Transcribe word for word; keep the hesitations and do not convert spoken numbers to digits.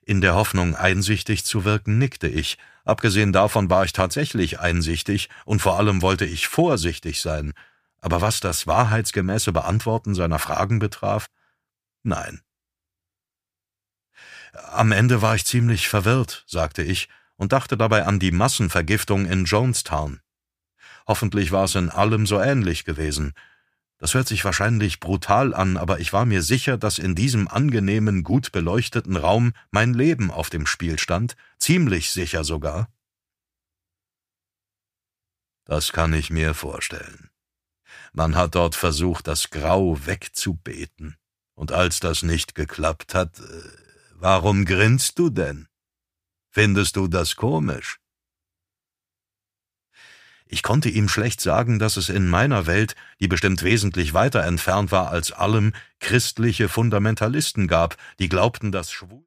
In der Hoffnung, einsichtig zu wirken, nickte ich. Abgesehen davon war ich tatsächlich einsichtig, und vor allem wollte ich vorsichtig sein. Aber was das wahrheitsgemäße Beantworten seiner Fragen betraf? Nein. »Am Ende war ich ziemlich verwirrt«, sagte ich und dachte dabei an die Massenvergiftung in Jonestown. Hoffentlich war es in allem so ähnlich gewesen. Das hört sich wahrscheinlich brutal an, aber ich war mir sicher, dass in diesem angenehmen, gut beleuchteten Raum mein Leben auf dem Spiel stand, ziemlich sicher sogar. »Das kann ich mir vorstellen. Man hat dort versucht, das Grau wegzubeten. Und als das nicht geklappt hat, äh, warum grinst du denn? Findest du das komisch?« Ich konnte ihm schlecht sagen, dass es in meiner Welt, die bestimmt wesentlich weiter entfernt war als allem, christliche Fundamentalisten gab, die glaubten, dass Schwul